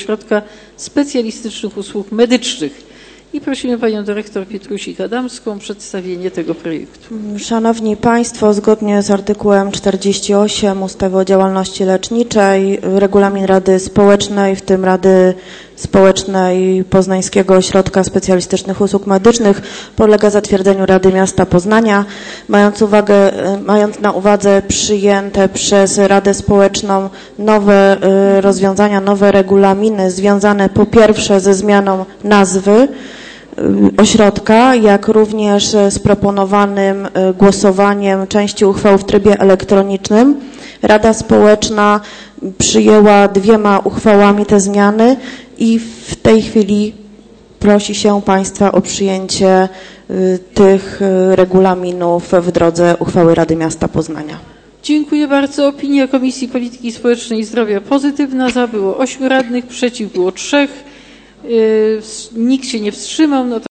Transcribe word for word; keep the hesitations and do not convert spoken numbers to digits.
Ośrodka Specjalistycznych Usług Medycznych. I prosimy panią dyrektor Pitrusik-Adamską o przedstawienie tego projektu. Szanowni Państwo, zgodnie z artykułem czterdzieści osiem ustawy o działalności leczniczej, regulamin Rady Społecznej, w tym Rady Społecznej Poznańskiego Ośrodka Specjalistycznych Usług Medycznych, podlega zatwierdzeniu Rady Miasta Poznania. Mając, uwagę, mając na uwadze przyjęte przez Radę Społeczną nowe rozwiązania, nowe regulaminy związane po pierwsze ze zmianą nazwy ośrodka, jak również z proponowanym głosowaniem części uchwał w trybie elektronicznym, Rada Społeczna przyjęła dwiema uchwałami te zmiany i w tej chwili prosi się Państwa o przyjęcie tych regulaminów w drodze uchwały Rady Miasta Poznania. Dziękuję bardzo. Opinia Komisji Polityki Społecznej i Zdrowia pozytywna. Za było ośmiu radnych, przeciw było trzech. Nikt się nie wstrzymał. No to